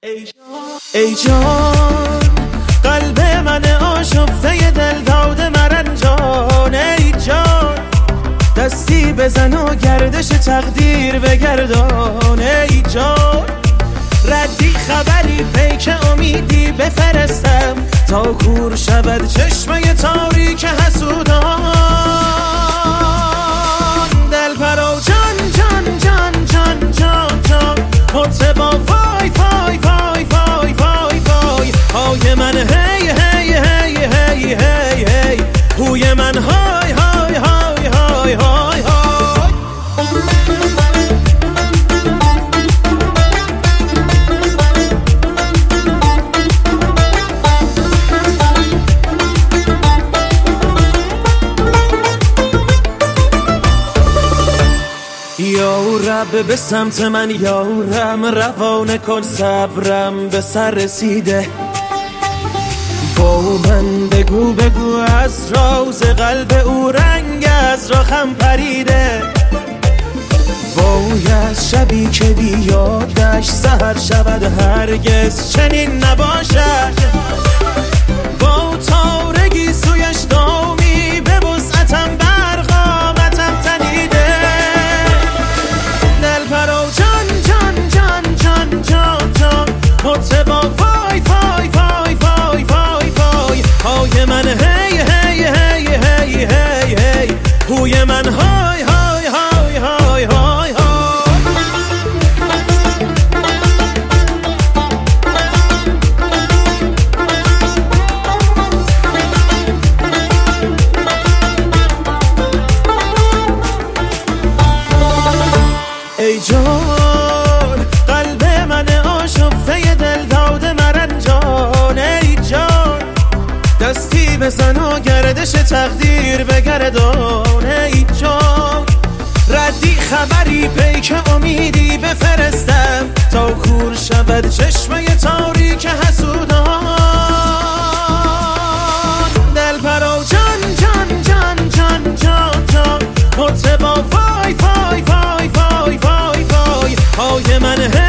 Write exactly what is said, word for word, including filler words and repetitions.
ای جان قلب من آشفته دل داده مرنجان، ای جان دستی بزن و گردش تقدیر بگردان، ای جان ردی خبری پیک امیدی بفرستم تا کور شود چشمه تاریک حسودان. دل پرو جان جان جان جان جان جان مرتبا وای وای وای وای وای وای های من هی هی هی هی هی هی هوی من های های های های های های. یا رب به سمت من یارم، روانه کن صبرم به سر رسیده، با من بگو بگو از راز قلب او رنگ از راخم پریده. وای از شبی که بیادش سحر شود هرگز چنین نباشد، با تارگی سویش دامی به وسعتم برقامتم تنیده. دل پرو جان جان جان جان جان جان مرتبا وای وای وای وای وای وای های من هی هی هی هی هی هی هوی من های های های های های های. ای جان قلب من آشفته دل داده مرنجان، ای جان دستی بزن و گردش تقدیر بگردان، ای جان ردی خبری پیک امیدی بفرستم تا کور شود چشمه تاریک حسودان. دل پرو جان جان جان جان جان جان مرتبا وای وای وای وای وای وای های من